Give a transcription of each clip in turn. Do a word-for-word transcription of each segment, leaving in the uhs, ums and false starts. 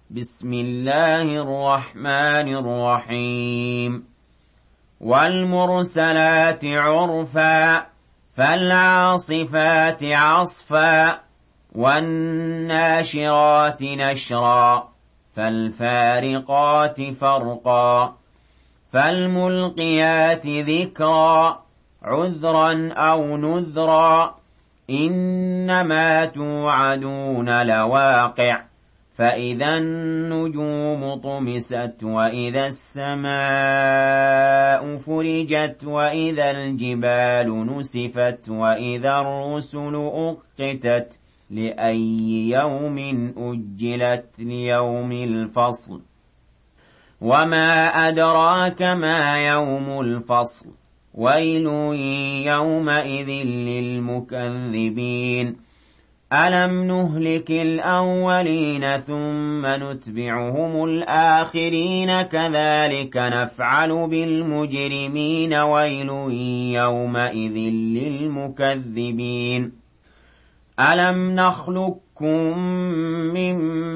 بسم الله الرحمن الرحيم والمرسلات عرفا فالعاصفات عصفا والناشرات نشرا فالفارقات فرقا فالملقيات ذكرا عذرا أو نذرا إنما توعدون لواقع فإذا النجوم طمست وإذا السماء فرجت وإذا الجبال نسفت وإذا الرسل أقتت لأي يوم أجلت ليوم الفصل وما أدراك ما يوم الفصل ويل يومئذ للمكذبين ألم نهلك الأولين ثم نتبعهم الآخرين كذلك نفعل بالمجرمين ويل يومئذ للمكذبين ألم نخلقكم من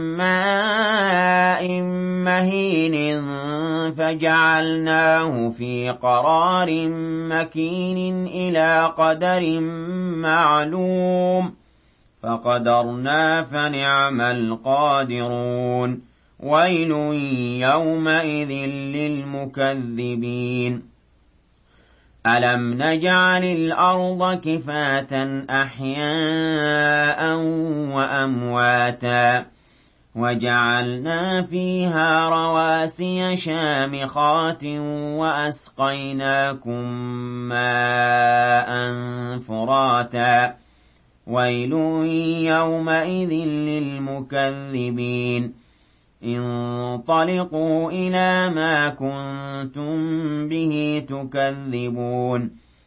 ماء مهين فجعلناه في قرار مكين إلى قدر معلوم فقدرنا فنعم القادرون ويل يومئذ للمكذبين ألم نجعل الأرض كفاة أحياء وأمواتا وجعلنا فيها رواسي شامخات وأسقيناكم ماء فراتا ويل يومئذ للمكذبين انطلقوا إلى ما كنتم به تكذبون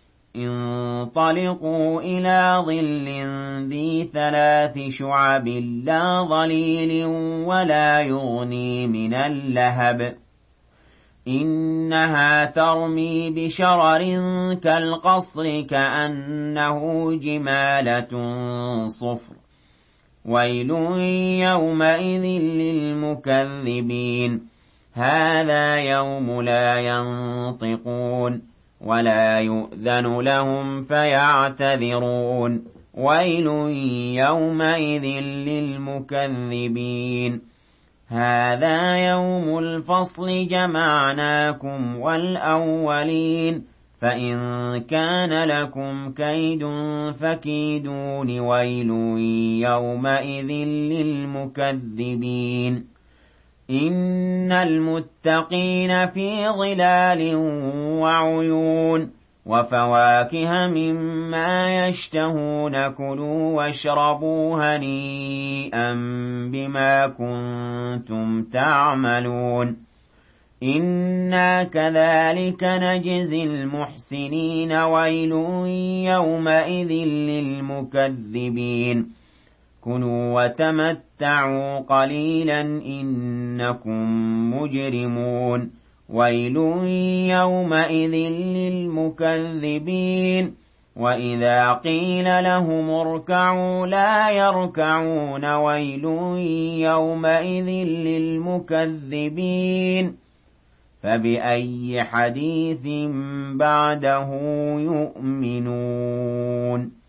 انطلقوا إلى ظل ذي ثلاث شعب لا ظليل ولا يغني من اللهب إنها ترمي بشرر كالقصر كأنه جمالة صفر ويل يومئذ للمكذبين هذا يوم لا ينطقون ولا يؤذن لهم فيعتذرون ويل يومئذ للمكذبين هذا يوم الفصل جمعناكم والأولين فإن كان لكم كيد فكيدون ويل يومئذ للمكذبين إن المتقين في ظلال وعيون وفواكه مما يشتهون كلوا واشربوا هنيئا بما كنتم تعملون إنا كذلك نجزي المحسنين ويل يومئذ للمكذبين كلوا وتمتعوا قليلا إنكم مجرمون ويل يومئذ للمكذبين وإذا قيل لهم اركعوا لا يركعون ويل يومئذ للمكذبين فبأي حديث بعده يؤمنون